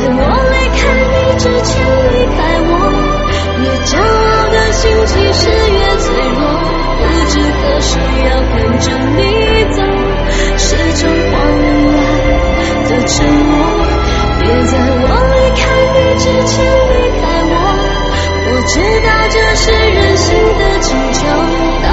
我离开你之前离开我，越骄傲的心其实越脆弱，不知何时要跟着你走，是种荒来的沉默。别在我离开你之前离开我，我知道这是人性的请求。